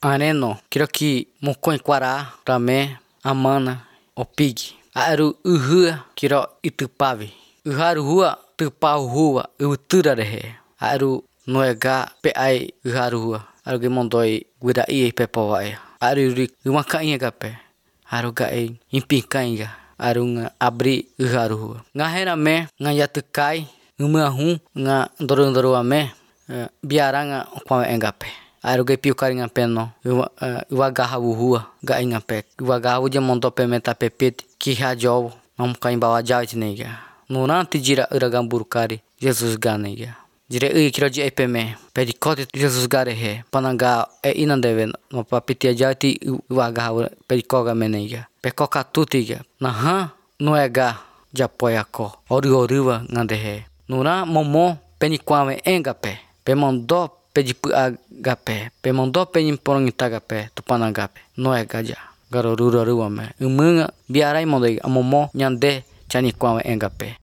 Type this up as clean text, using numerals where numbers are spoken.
areno, kiroki mukoi quará, rame, amana, opig. Aru uhua, kiro itupave. Uharu hua, tupau hua, uturarehe. Aru noega peai uharu hua. Aru gemondoi guirai pepovaia. Aru yuri umakainha gape. Aru gai impinkainga. Aru nga abri uharu hua. Ngahera me, nga yatukai, umahu, nga doru ame, biaranga kwame engape. Aru gai piukari nga peno, uagahavu hua, gai nga pe. Uagahavu jamondope meta pepete, kihajou, mamkai bawa jautinega. Nuranti jira uragamburukari, Jesus ganega. Jire kiroji epeme, pedikote Jesus garehe, panaga inandeve, no papitia jauti uagahavu pedikoga menega. Pekoka tutiga, naha, noega, japoyako, oriwa ngandehe. Nura momo penikwame engape, pemondo pedipu agape, pemondo penimporongitagape, tupanagape, noegaja, garorura ruame. Umunga biarai mondoi amomo nyande chanikwame engape.